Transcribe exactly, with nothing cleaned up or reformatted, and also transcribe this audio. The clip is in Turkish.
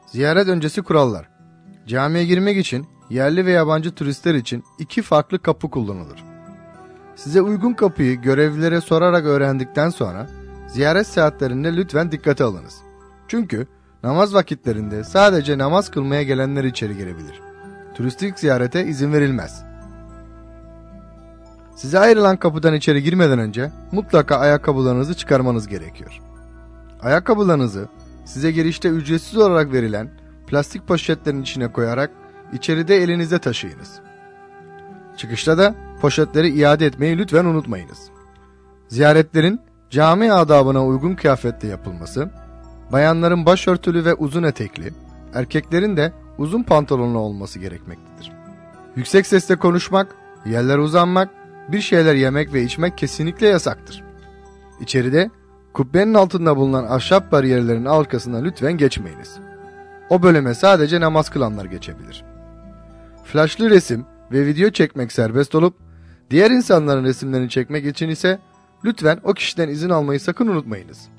Ziyaret öncesi kurallar. Camiye girmek için yerli ve yabancı turistler için iki farklı kapı kullanılır. Size uygun kapıyı görevlilere sorarak öğrendikten sonra ziyaret saatlerinde lütfen dikkate alınız. Çünkü namaz vakitlerinde sadece namaz kılmaya gelenler içeri girebilir. Turistik ziyarete izin verilmez. Size ayrılan kapıdan içeri girmeden önce mutlaka ayakkabılarınızı çıkarmanız gerekiyor. Ayakkabılarınızı size girişte ücretsiz olarak verilen plastik poşetlerin içine koyarak içeride elinizde taşıyınız. Çıkışta da poşetleri iade etmeyi lütfen unutmayınız. Ziyaretlerin cami adabına uygun kıyafetle yapılması, bayanların başörtülü ve uzun etekli, erkeklerin de uzun pantolonlu olması gerekmektedir. Yüksek sesle konuşmak, yerlere uzanmak, bir şeyler yemek ve içmek kesinlikle yasaktır. İçeride kubbenin altında bulunan ahşap bariyerlerin arkasına lütfen geçmeyiniz. O bölüme sadece namaz kılanlar geçebilir. Flaşlı resim ve video çekmek serbest olup, diğer insanların resimlerini çekmek için ise lütfen o kişiden izin almayı sakın unutmayınız.